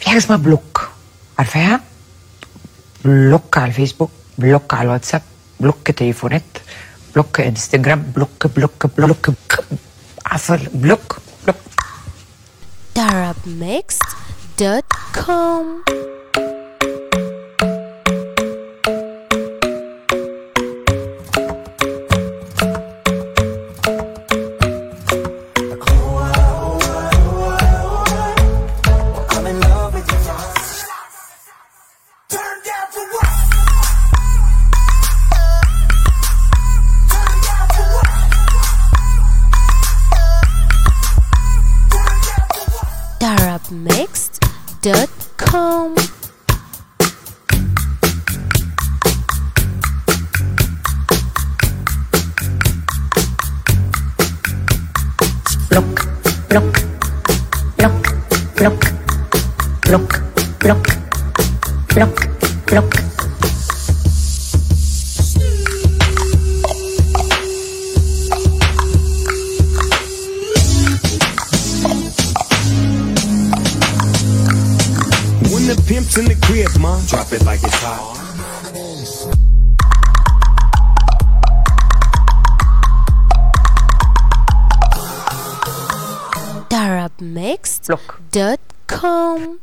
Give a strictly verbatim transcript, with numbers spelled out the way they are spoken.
في حاجه اسمها بلوك، عارفاها؟ بلوك على الفيسبوك، بلوك على الواتساب، بلوك تليفونات، بلوك انستجرام، بلوك بلوك بلوك عفوا بلوك بلوك. Arab Mixed دوت كوم. Arab Mixed دوت كوم. بلوك بلوك بلوك بلوك بلوك بلوك بلوك بلوك. When the pimp's in the crib, ma, drop it like it's hot. Arab Mixed بلوك دوت كوم.